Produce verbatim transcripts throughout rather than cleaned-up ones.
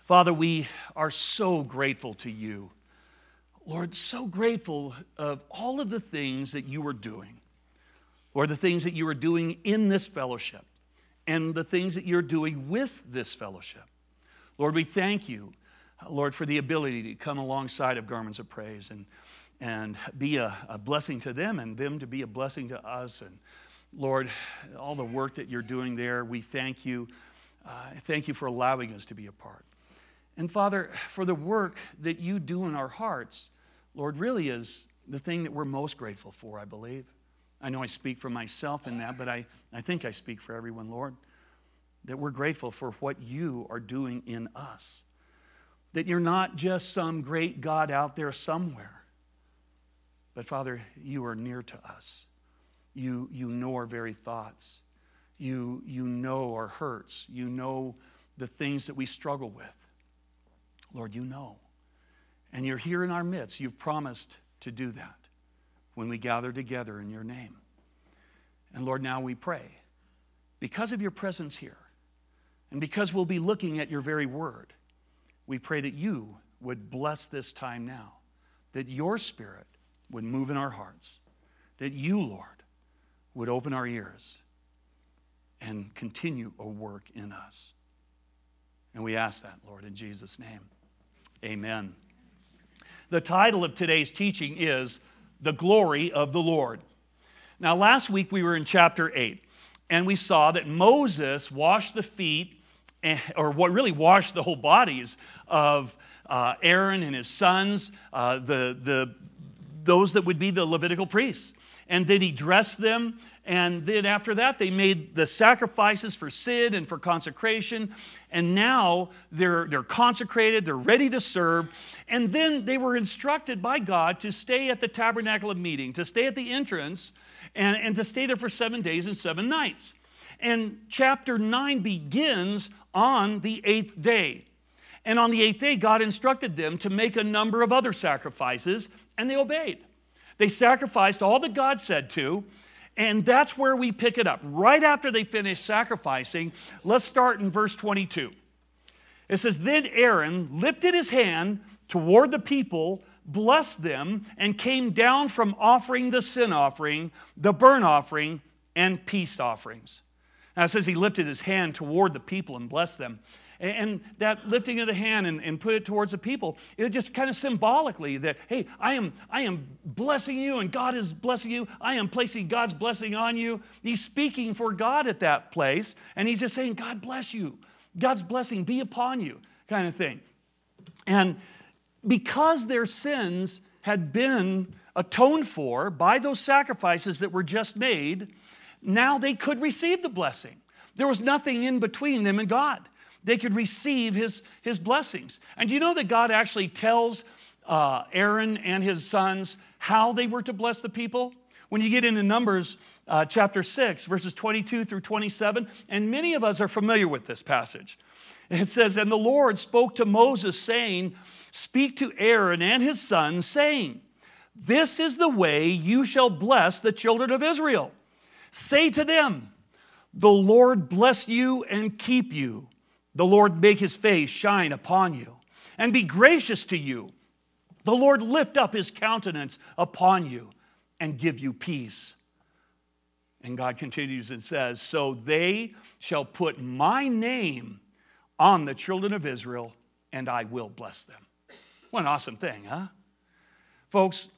Father, we are so grateful to you. Lord, so grateful of all of the things that you are doing, or the things that you are doing in this fellowship, and the things that you're doing with this fellowship. Lord, we thank you, Lord, for the ability to come alongside of Garments of Praise and, and be a, a blessing to them and them to be a blessing to us. And Lord, all the work that you're doing there, we thank you. Uh, thank you for allowing us to be a part. And Father, for the work that you do in our hearts, Lord, really is the thing that we're most grateful for, I believe. I know I speak for myself in that, but I, I think I speak for everyone, Lord, that we're grateful for what you are doing in us. That you're not just some great God out there somewhere, but Father, you are near to us. You, you know our very thoughts. You, you know our hurts. You know the things that we struggle with. Lord, you know. And you're here in our midst. You've promised to do that when we gather together in your name. And Lord, now we pray, because of your presence here, and because we'll be looking at your very word, we pray that you would bless this time now, that your Spirit would move in our hearts, that you, Lord, would open our ears and continue a work in us. And we ask that, Lord, in Jesus' name. Amen. The title of today's teaching is The Glory of the Lord. Now, last week we were in chapter eight, and we saw that Moses washed the feet, or what really washed the whole bodies of uh, Aaron and his sons, uh, the, the, those that would be the Levitical priests. And then he dressed them, and then after that they made the sacrifices for sin and for consecration, and now they're, they're consecrated, they're ready to serve, and then they were instructed by God to stay at the tabernacle of meeting, to stay at the entrance, and, and to stay there for seven days and seven nights. And chapter nine begins on the eighth day. And on the eighth day, God instructed them to make a number of other sacrifices, and they obeyed. They sacrificed all that God said to, and that's where we pick it up. Right after they finished sacrificing, let's start in verse twenty-two. It says, "Then Aaron lifted his hand toward the people, blessed them, and came down from offering the sin offering, the burnt offering, and peace offerings." Now it says he lifted his hand toward the people and blessed them. And that lifting of the hand and, and put it towards the people, it just kind of symbolically that, hey, I am, I am blessing you and God is blessing you. I am placing God's blessing on you. He's speaking for God at that place. And he's just saying, God bless you. God's blessing be upon you, kind of thing. And because their sins had been atoned for by those sacrifices that were just made, now they could receive the blessing. There was nothing in between them and God. They could receive his, his blessings. And do you know that God actually tells uh, Aaron and his sons how they were to bless the people? When you get into Numbers uh, chapter six, verses twenty-two through twenty-seven, and many of us are familiar with this passage. It says, "And the Lord spoke to Moses, saying, Speak to Aaron and his sons, saying, This is the way you shall bless the children of Israel. Say to them, The Lord bless you and keep you. The Lord make his face shine upon you and be gracious to you. The Lord lift up his countenance upon you and give you peace." And God continues and says, "So they shall put my name on the children of Israel, and I will bless them." What an awesome thing, huh? Folks,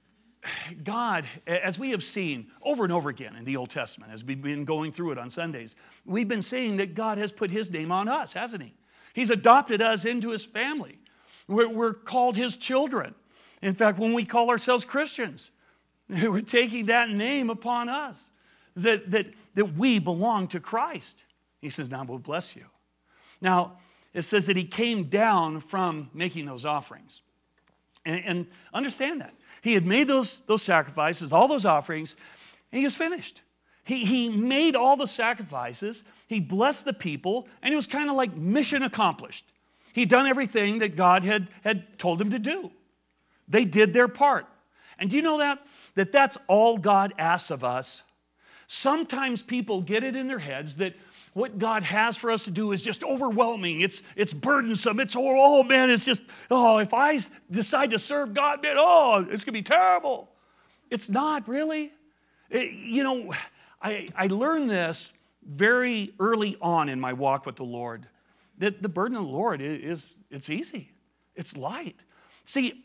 God, as we have seen over and over again in the Old Testament, as we've been going through it on Sundays, we've been seeing that God has put his name on us, hasn't he? He's adopted us into his family. We're, we're called his children. In fact, when we call ourselves Christians, we're taking that name upon us, that, that, that we belong to Christ. He says, now we'll bless you. Now, it says that he came down from making those offerings. And, and understand that. He had made those, those sacrifices, all those offerings, and he was finished. He, he made all the sacrifices, he blessed the people, and it was kind of like mission accomplished. He'd done everything that God had, had told him to do. They did their part. And do you know that? That that's all God asks of us. Sometimes people get it in their heads that, what God has for us to do is just overwhelming. It's, it's burdensome. It's, oh, oh, man, it's just, oh, if I decide to serve God, man, oh, it's going to be terrible. It's not really. It, you know, I, I learned this very early on in my walk with the Lord, that the burden of the Lord is, is it's easy. It's light. See,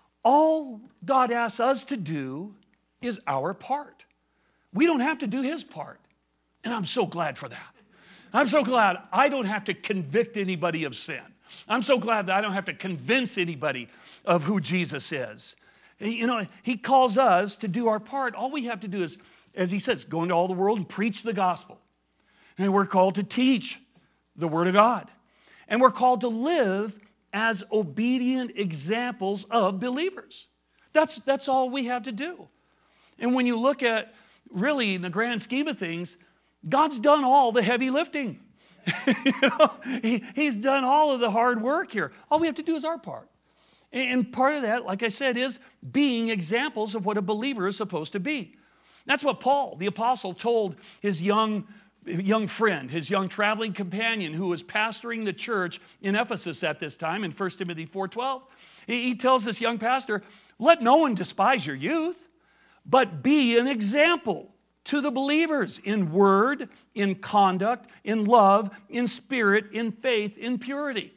all God asks us to do is our part. We don't have to do his part. And I'm so glad for that. I'm so glad I don't have to convict anybody of sin. I'm so glad that I don't have to convince anybody of who Jesus is. You know, he calls us to do our part. All we have to do is, as he says, go into all the world and preach the gospel. And we're called to teach the word of God. And we're called to live as obedient examples of believers. That's, that's all we have to do. And when you look at, really, in the grand scheme of things, God's done all the heavy lifting. you know, he, he's done all of the hard work here. All we have to do is our part. And part of that, like I said, is being examples of what a believer is supposed to be. That's what Paul, the apostle, told his young, young friend, his young traveling companion who was pastoring the church in Ephesus at this time in First Timothy four twelve. He, he tells this young pastor, let no one despise your youth, but be an example to the believers in word, in conduct, in love, in spirit, in faith, in purity.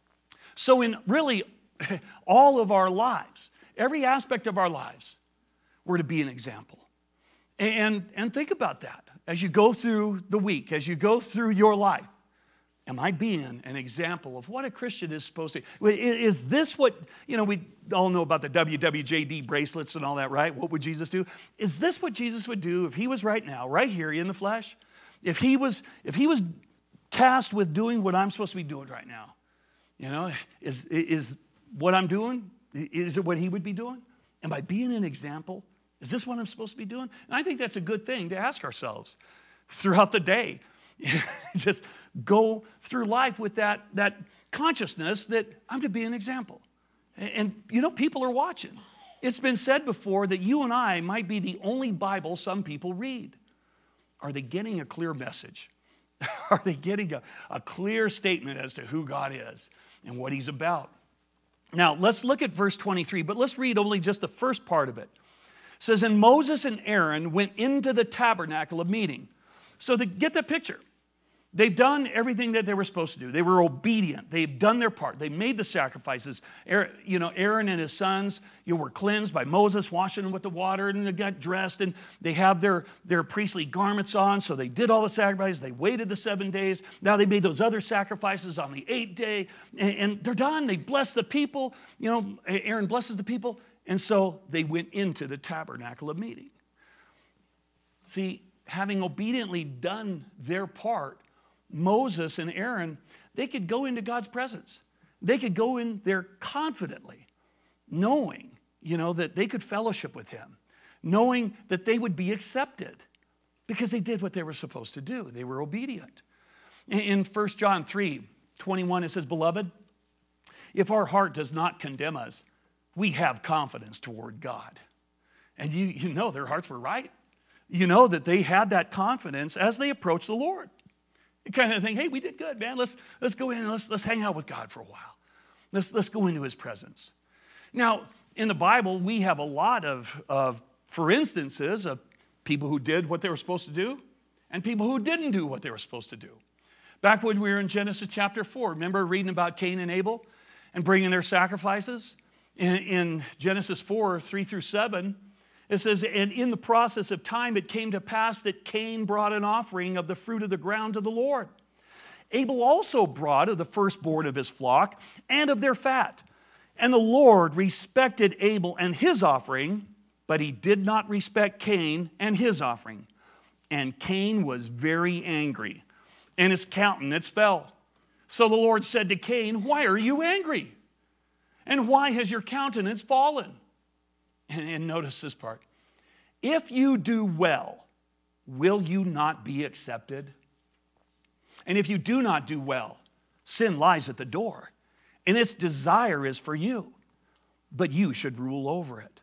So in really all of our lives, every aspect of our lives, we're to be an example. And, and think about that as you go through the week, as you go through your life. Am I being an example of what a Christian is supposed to be? Is this what, you know, we all know about the W W J D bracelets and all that, right? What would Jesus do? Is this what Jesus would do if he was right now, right here in the flesh? If he was, if he was tasked with doing what I'm supposed to be doing right now, you know, is, is what I'm doing, is it what he would be doing? Am I being an example? Is this what I'm supposed to be doing? And I think that's a good thing to ask ourselves throughout the day. Just go through life with that, that consciousness that I'm to be an example. And, and, you know, people are watching. It's been said before that you and I might be the only Bible some people read. Are they getting a clear message? Are they getting a, a clear statement as to who God is and what he's about? Now, let's look at verse twenty-three, but let's read only just the first part of it. It says, and Moses and Aaron went into the tabernacle of meeting. So the, get the picture. They've done everything that they were supposed to do. They were obedient. They've done their part. They made the sacrifices. Aaron, you know, Aaron and his sons, you know, were cleansed by Moses, washing them with the water, and they got dressed, and they have their, their priestly garments on, so they did all the sacrifices. They waited the seven days. Now they made those other sacrifices on the eighth day, and, and they're done. They blessed the people. You know, Aaron blesses the people, and so they went into the tabernacle of meeting. See, having obediently done their part, Moses and Aaron, they could go into God's presence. They could go in there confidently, knowing, you know, that they could fellowship with him, knowing that they would be accepted because they did what they were supposed to do. They were obedient. In First John three twenty-one, it says, beloved, if our heart does not condemn us, we have confidence toward God. And you, you know their hearts were right. You know that they had that confidence as they approached the Lord. You kind of think, hey, we did good, man. Let's, let's go in and let's, let's hang out with God for a while. Let's, let's go into his presence. Now, in the Bible, we have a lot of, of, for instances, of people who did what they were supposed to do and people who didn't do what they were supposed to do. Back when we were in Genesis chapter four, remember reading about Cain and Abel and bringing their sacrifices? In, in Genesis four, three through seven, it says, and in the process of time, it came to pass that Cain brought an offering of the fruit of the ground to the Lord. Abel also brought of the firstborn of his flock and of their fat. And the Lord respected Abel and his offering, but he did not respect Cain and his offering. And Cain was very angry, and his countenance fell. So the Lord said to Cain, why are you angry? And why has your countenance fallen? And, and notice this part. If you do well, will you not be accepted? And if you do not do well, sin lies at the door, and its desire is for you, but you should rule over it.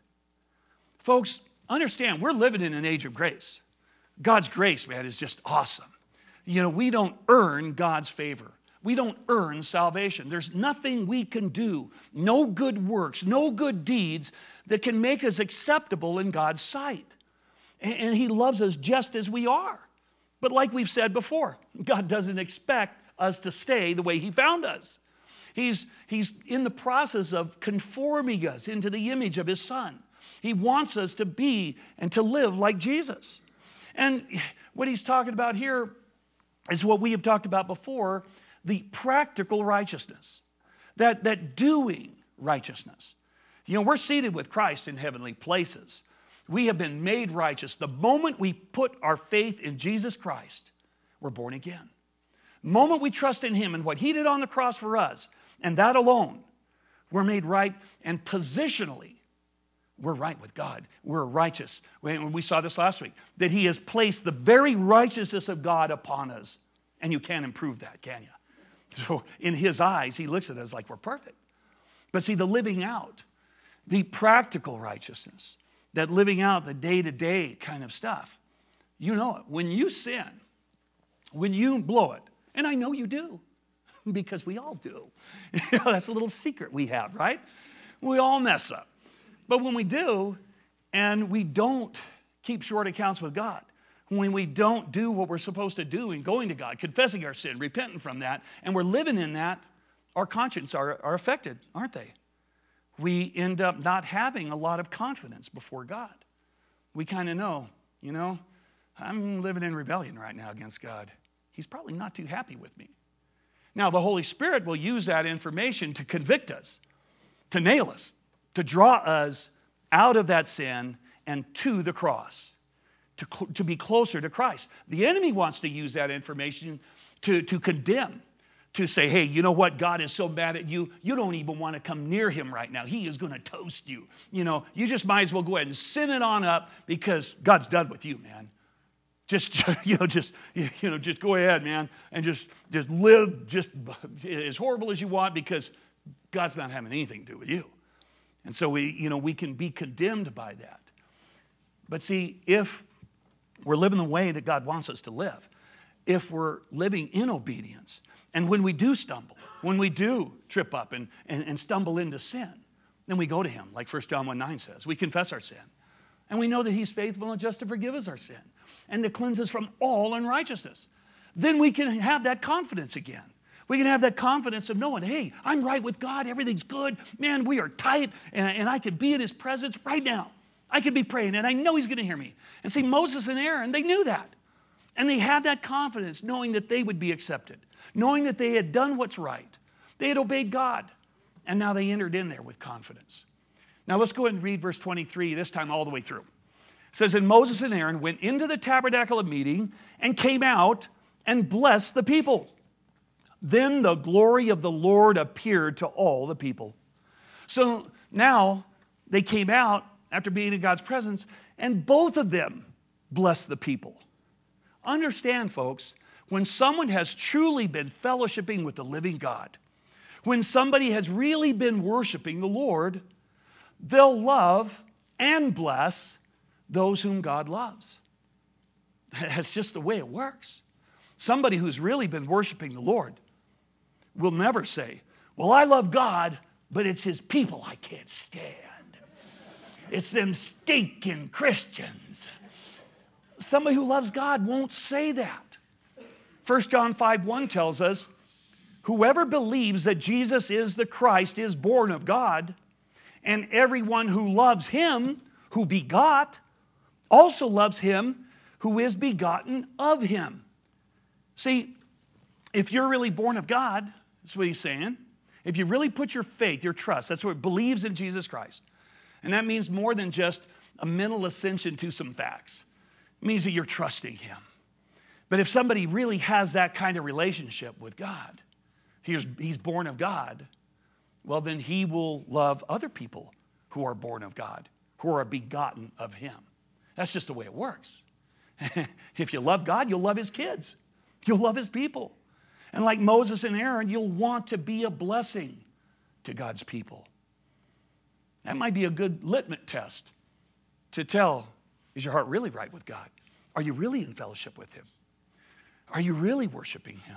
Folks, understand, we're living in an age of grace. God's grace, man, is just awesome. you know, we don't earn God's favor. We don't earn salvation. There's nothing we can do, no good works, no good deeds that can make us acceptable in God's sight. And He loves us just as we are. But like we've said before, God doesn't expect us to stay the way He found us. He's, he's in the process of conforming us into the image of His Son. He wants us to be and to live like Jesus. And what He's talking about here is what we have talked about before, the practical righteousness, that, that doing righteousness. You know, we're seated with Christ in heavenly places. We have been made righteous. The moment we put our faith in Jesus Christ, we're born again. The moment we trust in Him and what He did on the cross for us, and that alone, we're made right, and positionally, we're right with God. We're righteous. When we saw this last week, that He has placed the very righteousness of God upon us, and you can't improve that, can you? So in His eyes, He looks at us like we're perfect. But see, the living out, the practical righteousness, that living out the day-to-day kind of stuff, you know it. When you sin, when you blow it, and I know you do, because we all do. That's a little secret we have, right? We all mess up. But when we do, and we don't keep short accounts with God, when we don't do what we're supposed to do in going to God, confessing our sin, repenting from that, and we're living in that, our conscience are, are affected, aren't they? We end up not having a lot of confidence before God. We kind of know, you know, I'm living in rebellion right now against God. He's probably not too happy with me. Now, the Holy Spirit will use that information to convict us, to nail us, to draw us out of that sin and to the cross, to, to be closer to Christ. The enemy wants to use that information to, to condemn, to say, hey, you know what? God is so mad at you, you don't even want to come near Him right now. He is going to toast you. You know, you just might as well go ahead and sin it on up because God's done with you, man. Just, you know, just, you know, just go ahead, man, and just, just live just as horrible as you want because God's not having anything to do with you. And so we, you know, we can be condemned by that. But see, if we're living the way that God wants us to live, if we're living in obedience, and when we do stumble, when we do trip up and, and, and stumble into sin, then we go to Him, like First John one nine says. We confess our sin. And we know that He's faithful and just to forgive us our sin and to cleanse us from all unrighteousness. Then we can have that confidence again. We can have that confidence of knowing, hey, I'm right with God. Everything's good. Man, we are tight, and, and I could be in His presence right now. I could be praying, and I know He's going to hear me. And see, Moses and Aaron, they knew that. And they had that confidence, knowing that they would be accepted, knowing that they had done what's right. They had obeyed God, and now they entered in there with confidence. Now let's go ahead and read verse twenty-three, this time all the way through. It says, and Moses and Aaron went into the tabernacle of meeting and came out and blessed the people. Then the glory of the Lord appeared to all the people. So now they came out after being in God's presence, and both of them blessed the people. Understand, folks, when someone has truly been fellowshipping with the living God, when somebody has really been worshiping the Lord, they'll love and bless those whom God loves. That's just the way it works. Somebody who's really been worshiping the Lord will never say, well, I love God, but it's His people I can't stand. It's them stinking Christians. Somebody who loves God won't say that. First John five one tells us, whoever believes that Jesus is the Christ is born of God, and everyone who loves Him, who begot, also loves Him who is begotten of Him. See, if you're really born of God, that's what he's saying. If you really put your faith, your trust, that's what it believes in Jesus Christ. And that means more than just a mental ascension to some facts. It means that you're trusting Him. But if somebody really has that kind of relationship with God, he's, he's born of God, well, then he will love other people who are born of God, who are begotten of Him. That's just the way it works. If you love God, you'll love His kids. You'll love His people. And like Moses and Aaron, you'll want to be a blessing to God's people. That might be a good litmus test to tell, is your heart really right with God? Are you really in fellowship with Him? Are you really worshiping him?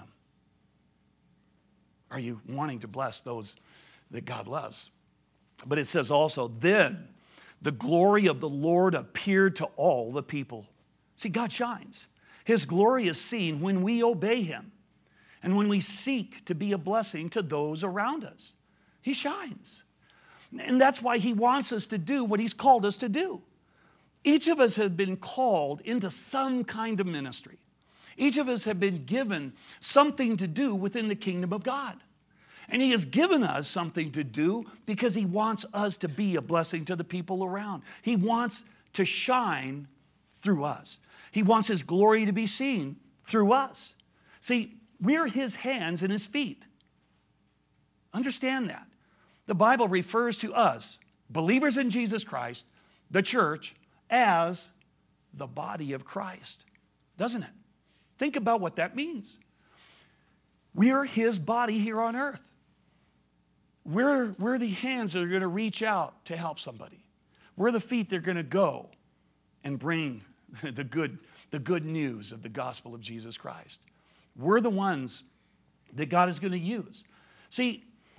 Are you wanting to bless those that God loves? But it says also, then the glory of the Lord appeared to all the people. See, God shines. His glory is seen when we obey him and when we seek to be a blessing to those around us. He shines. And that's why he wants us to do what he's called us to do. Each of us have been called into some kind of ministry. Each of us have been given something to do within the kingdom of God. And he has given us something to do because he wants us to be a blessing to the people around. He wants to shine through us. He wants his glory to be seen through us. See, we're his hands and his feet. Understand that. The Bible refers to us, believers in Jesus Christ, the church, as the body of Christ, doesn't it? Think about what that means. We are his body here on earth. We're, we're the hands that are going to reach out to help somebody. We're the feet that are going to go and bring the good, the good news of the gospel of Jesus Christ. We're the ones that God is going to use. See,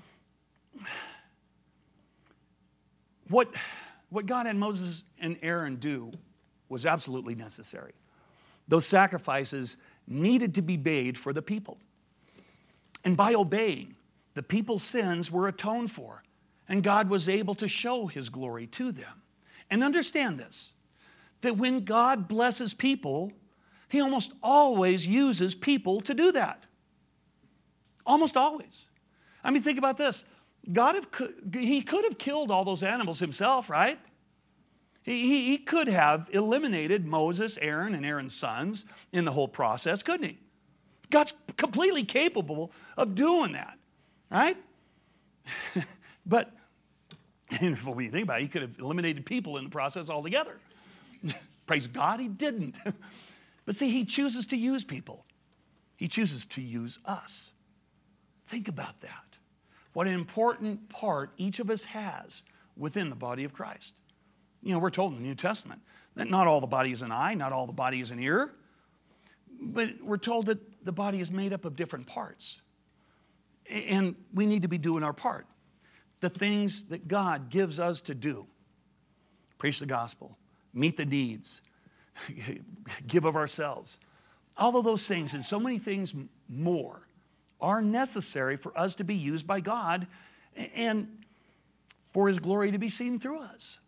what, what God had Moses and Aaron do was absolutely necessary. Those sacrifices needed to be made for the people. And by obeying, the people's sins were atoned for, and God was able to show his glory to them. And understand this, that when God blesses people, he almost always uses people to do that. Almost always. I mean, think about this. God, have, he could have killed all those animals himself, right? He, he, he could have eliminated Moses, Aaron, and Aaron's sons in the whole process, couldn't he? God's completely capable of doing that, right? But when you think about it, he could have eliminated people in the process altogether. Praise God, he didn't. But see, he chooses to use people. He chooses to use us. Think about that. What an important part each of us has within the body of Christ. You know, we're told in the New Testament that not all the body is an eye, not all the body is an ear, but we're told that the body is made up of different parts. And we need to be doing our part. The things that God gives us to do. Preach the gospel, meet the needs, give of ourselves. All of those things and so many things more are necessary for us to be used by God and for his glory to be seen through us.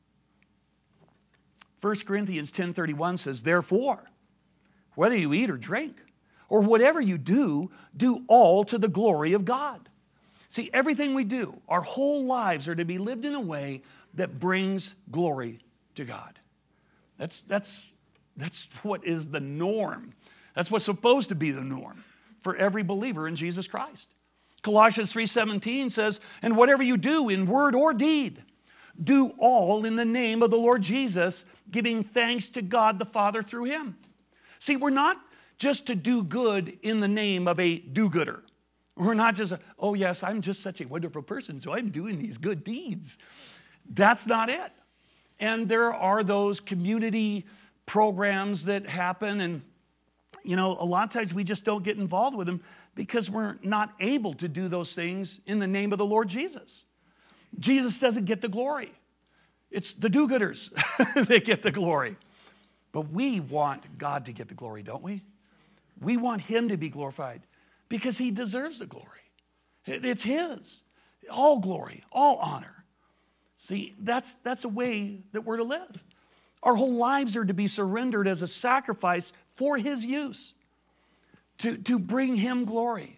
First Corinthians ten thirty-one says, therefore, whether you eat or drink, or whatever you do, do all to the glory of God. See, everything we do, our whole lives are to be lived in a way that brings glory to God. That's, that's, that's what is the norm. That's what's supposed to be the norm for every believer in Jesus Christ. Colossians three seventeen says, and whatever you do in word or deed, do all in the name of the Lord Jesus, giving thanks to God the Father through him. See, we're not just to do good in the name of a do-gooder. We're not just, a, oh yes, I'm just such a wonderful person, so I'm doing these good deeds. That's not it. And there are those community programs that happen, and you know, a lot of times we just don't get involved with them because we're not able to do those things in the name of the Lord Jesus. Jesus doesn't get the glory. It's the do-gooders that get the glory. But we want God to get the glory, don't we? We want him to be glorified because he deserves the glory. It's his. All glory, all honor. See, that's, that's a way that we're to live. Our whole lives are to be surrendered as a sacrifice for his use, to, to bring him glory.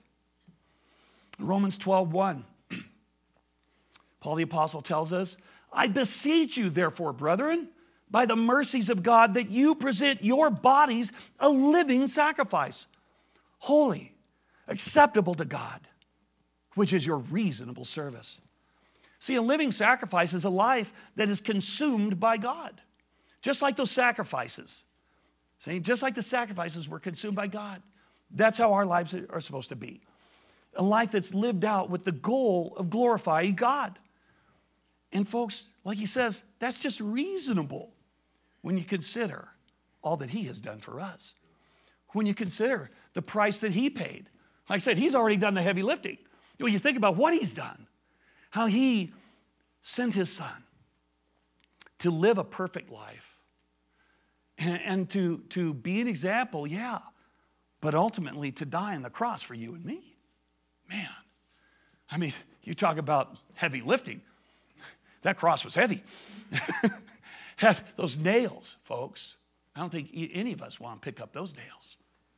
Romans twelve one, Paul the Apostle tells us, I beseech you, therefore, brethren, by the mercies of God, that you present your bodies a living sacrifice, holy, acceptable to God, which is your reasonable service. See, a living sacrifice is a life that is consumed by God. Just like those sacrifices. See, just like the sacrifices were consumed by God. That's how our lives are supposed to be. A life that's lived out with the goal of glorifying God. And folks, like he says, that's just reasonable when you consider all that he has done for us. When you consider the price that he paid. Like I said, he's already done the heavy lifting. When you think about what he's done, how he sent his son to live a perfect life and, and to, to be an example, yeah, but ultimately to die on the cross for you and me. Man, I mean, you talk about heavy lifting. That cross was heavy. Had those nails, folks. I don't think any of us want to pick up those nails.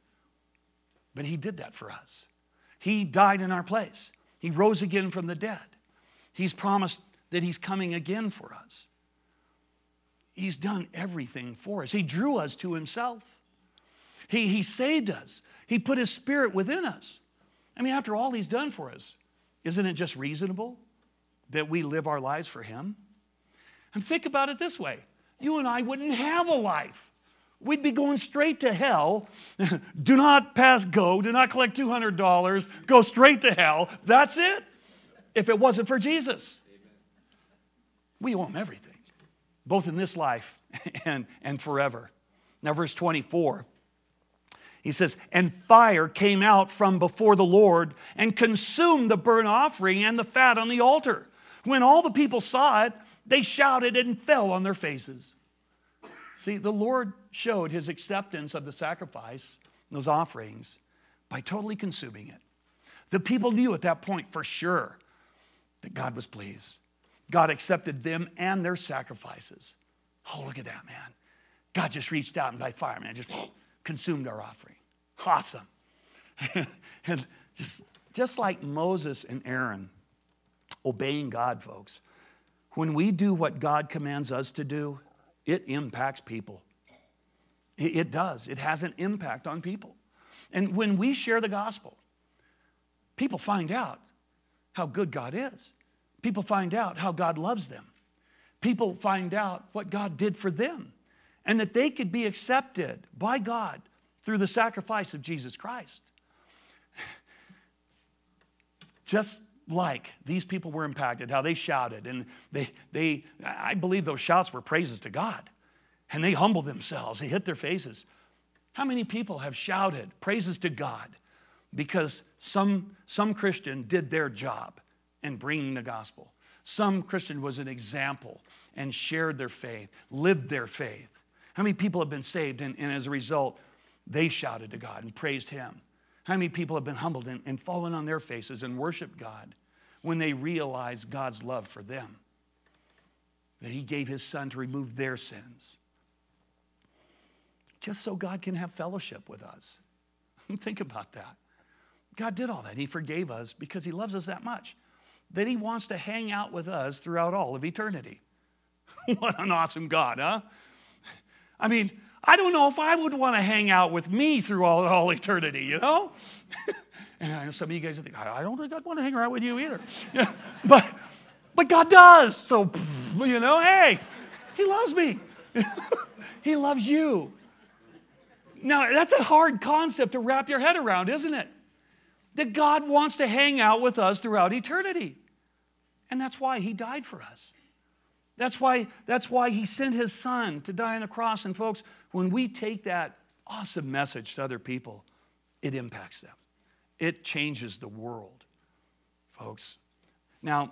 But he did that for us. He died in our place. He rose again from the dead. He's promised that he's coming again for us. He's done everything for us. He drew us to himself. He, he saved us. He put his spirit within us. I mean, after all he's done for us, isn't it just reasonable that we live our lives for him? And think about it this way. You and I wouldn't have a life. We'd be going straight to hell. Do not pass go. Do not collect two hundred dollars. Go straight to hell. That's it. If it wasn't for Jesus. We owe him everything. Both in this life and, and forever. Now verse twenty-four. He says, and fire came out from before the Lord and consumed the burnt offering and the fat on the altar. When all the people saw it, they shouted and fell on their faces. See, the Lord showed his acceptance of the sacrifice, those offerings, by totally consuming it. The people knew at that point for sure that God was pleased. God accepted them and their sacrifices. Oh, look at that, man. God just reached out and by fire, man, just consumed our offering. Awesome. And just, just like Moses and Aaron obeying God, folks, when we do what God commands us to do, it impacts people. It, it does. It has an impact on people. And when we share the gospel, people find out how good God is. People find out how God loves them. People find out what God did for them and that they could be accepted by God through the sacrifice of Jesus Christ. Just like these people were impacted, how they shouted, and they, they, I believe those shouts were praises to God. And they humbled themselves, they hit their faces. How many people have shouted praises to God because some, some Christian did their job in bringing the gospel? Some Christian was an example and shared their faith, lived their faith. How many people have been saved and, and as a result, they shouted to God and praised him? How many people have been humbled and, and fallen on their faces and worshiped God when they realized God's love for them? That he gave his son to remove their sins. Just so God can have fellowship with us. Think about that. God did all that. He forgave us because he loves us that much. That he wants to hang out with us throughout all of eternity. What an awesome God, huh? I mean, I don't know if I would want to hang out with me through all, all eternity, you know? And I know some of you guys think, I don't think I'd want to hang around with you either. Yeah, but, but God does. So, you know, hey, he loves me. He loves you. Now, that's a hard concept to wrap your head around, isn't it? That God wants to hang out with us throughout eternity. And that's why he died for us. That's why, that's why he sent his son to die on the cross. And folks, when we take that awesome message to other people, it impacts them. It changes the world, folks. Now,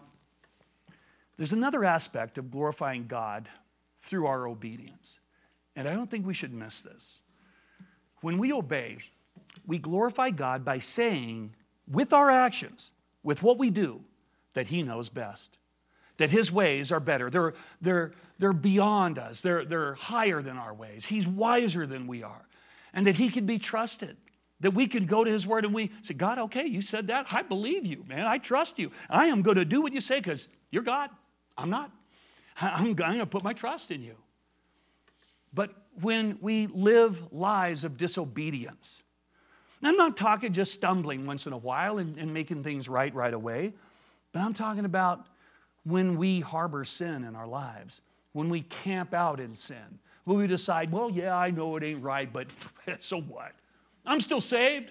there's another aspect of glorifying God through our obedience. And I don't think we should miss this. When we obey, we glorify God by saying with our actions, with what we do, that he knows best. That his ways are better. They're, they're, they're beyond us. They're, they're higher than our ways. He's wiser than we are. And that he can be trusted. That we can go to his word and we say, God, okay, you said that. I believe you, man. I trust you. I am going to do what you say because you're God. I'm not. I'm going to put my trust in you. But when we live lives of disobedience, and I'm not talking just stumbling once in a while and, and making things right right away, but I'm talking about when we harbor sin in our lives, when we camp out in sin, when we decide, well, yeah, I know it ain't right, but so what? I'm still saved.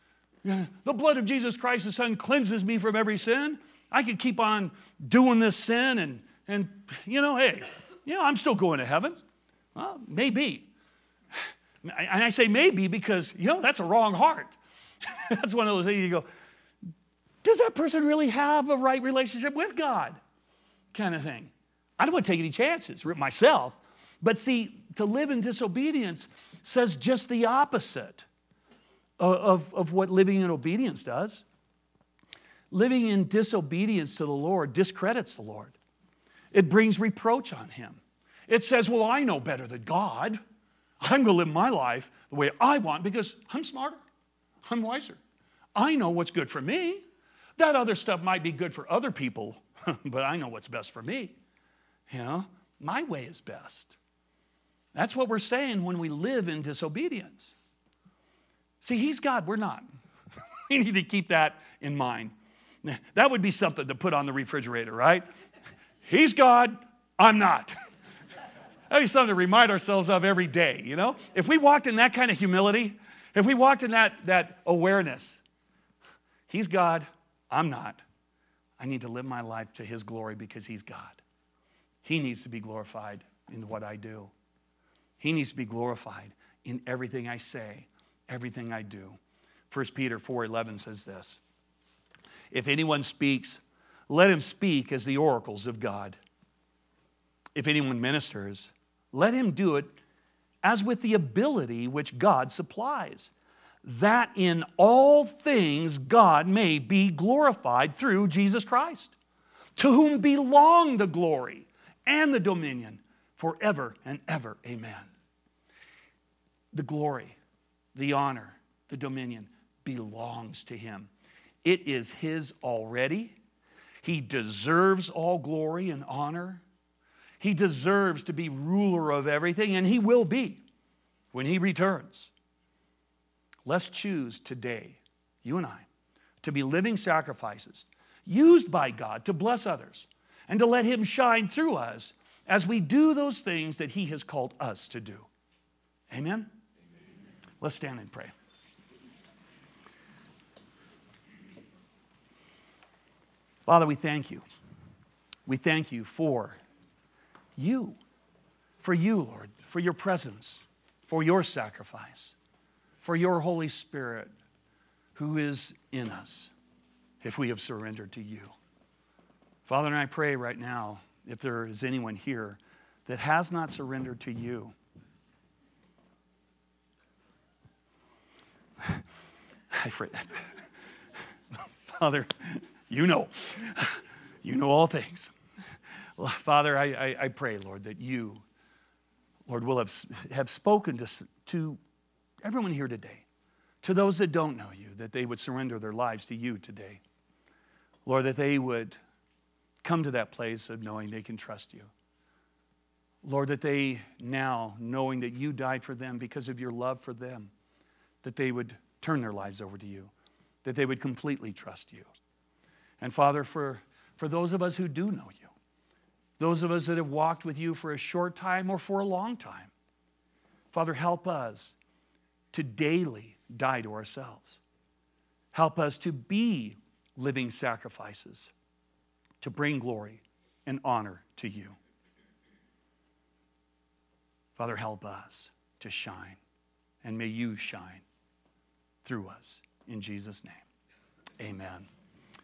The blood of Jesus Christ, the Son, cleanses me from every sin. I could keep on doing this sin and, and you know, hey, you know, I'm still going to heaven. Well, maybe. And I say maybe because, you know, that's a wrong heart. That's one of those things you go, does that person really have a right relationship with God? Kind of thing. I don't want to take any chances myself. But see, to live in disobedience says just the opposite of, of, of what living in obedience does. Living in disobedience to the Lord discredits the Lord. It brings reproach on him. It says, well, I know better than God. I'm going to live my life the way I want because I'm smarter. I'm wiser. I know what's good for me. That other stuff might be good for other people, but I know what's best for me. You know, my way is best. That's what we're saying when we live in disobedience. See, he's God, we're not. We need to keep that in mind. That would be something to put on the refrigerator, right? He's God, I'm not. That'd be something to remind ourselves of every day, you know? If we walked in that kind of humility, if we walked in that, that awareness, he's God, I'm not. I need to live my life to his glory because he's God. He needs to be glorified in what I do. He needs to be glorified in everything I say, everything I do. First Peter four eleven says this, if anyone speaks, let him speak as the oracles of God. If anyone ministers, let him do it as with the ability which God supplies, that in all things God may be glorified through Jesus Christ, to whom belong the glory and the dominion forever and ever. Amen. The glory, the honor, the dominion belongs to him. It is his already. He deserves all glory and honor. He deserves to be ruler of everything, and he will be when he returns. Let's choose today, you and I, to be living sacrifices used by God to bless others and to let him shine through us as we do those things that he has called us to do. Amen? Amen. Let's stand and pray. Father, we thank you. We thank you for you, for you, Lord, for your presence, for your sacrifice, for your Holy Spirit who is in us if we have surrendered to you. Father, and I pray right now, if there is anyone here that has not surrendered to you, I pray, Father, you know, you know all things. Father, I, I, I pray, Lord, that you, Lord, will have, have spoken to, to everyone here today, to those that don't know you, that they would surrender their lives to you today. Lord, that they would come to that place of knowing they can trust you. Lord, that they now, knowing that you died for them because of your love for them, that they would turn their lives over to you, that they would completely trust you. And Father, for, for those of us who do know you, those of us that have walked with you for a short time or for a long time, Father, help us to daily die to ourselves. Help us to be living sacrifices, to bring glory and honor to you. Father, help us to shine, and may you shine through us. In Jesus' name, amen.